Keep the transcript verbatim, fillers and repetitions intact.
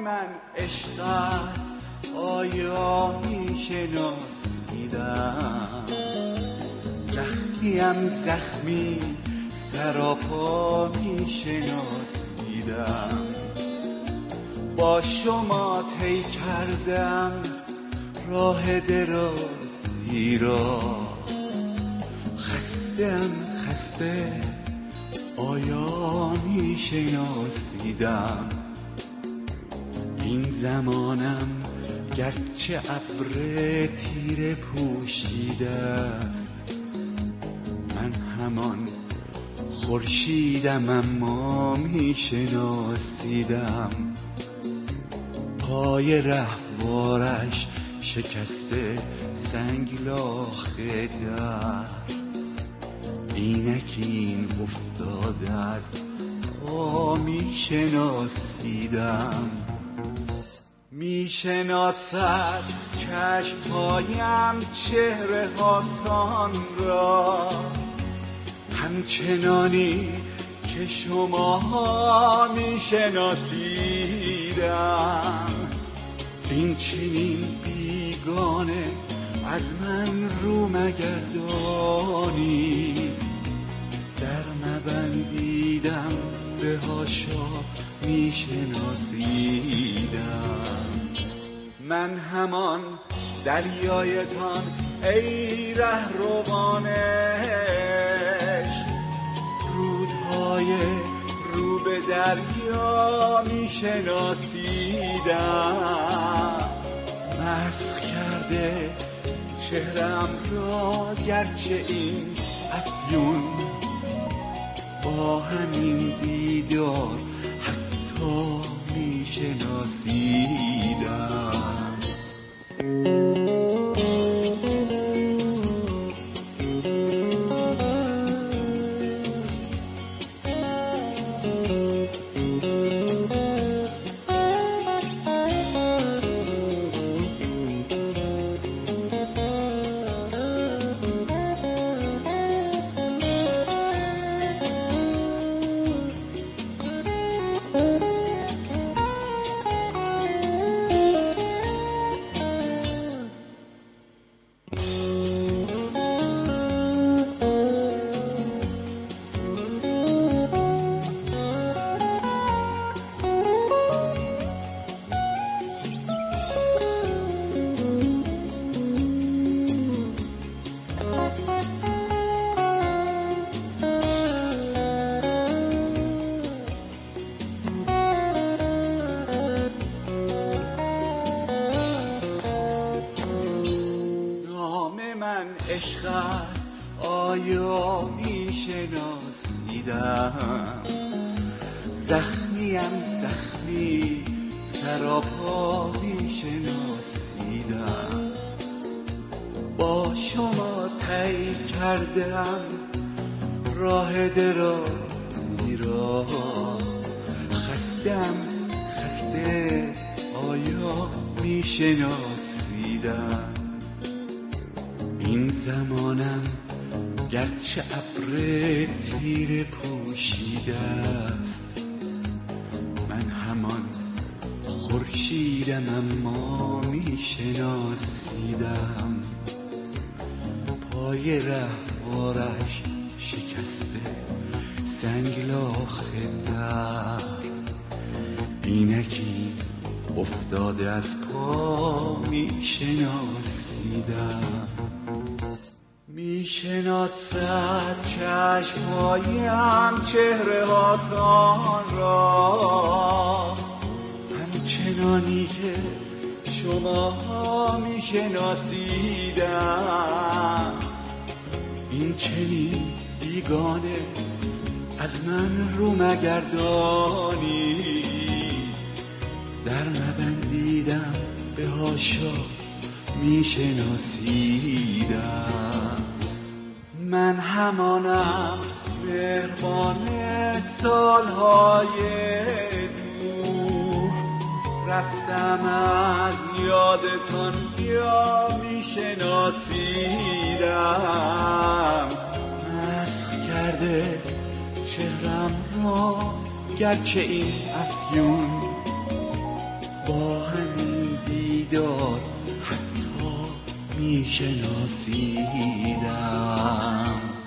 من عشقت آیا میشناسیدم؟ زخمیم زخمی سراپا میشناسیدم. با شما طی کردم راه درازی را، خستم خسته آیا میشناسیدم؟ این زمانم گرچه ابر تیره پوشیده است، من همان خورشیدم اما میشناسیدم. پای رهوارش شکسته سنگلاخ در، اینکین افتاده از پا میشناسیدم. میشناسد چشمهایم چهره هاتان را، همچنانی که شما میشناسیدم. این چنین بیگانه از من رو مگردانی، در نبندیدم به هاشا میشناسیدم. من همان دریایتان ای رهروان عشق، رودهای رو به دریا میشناسیدم. مسخ کرده چهرم را گرچه این افیون، با همین دیدار حتی میشناسیدم. عشقت آیا میشناسیدم؟ زخمیم زخمی سراپا میشناسیدم. با شما طی کردم راه درازی را، خستم خسته آیا میشناسیدم؟ این زمانم گرچه ابر تیره پوشیده است، من همان خورشیدم اما میشناسیدم. پای رهوارش شکسته سنگلاخ در، اینکی افتاده از پا میشناسیدم. میشناسد چشمهایم چهره هاتان را، همچنانی که شما میشناسیدم. این چنین بیگانه از من رو مگردانی، در نبندیدم به هاشا میشناسیدم. من همانم مهربان سالهای دور، رفتم از یادتان یا میشناسیدم. مسخ کرده چهرم را گرچه این افیون، با همین دیدار حتی میشناسیدم.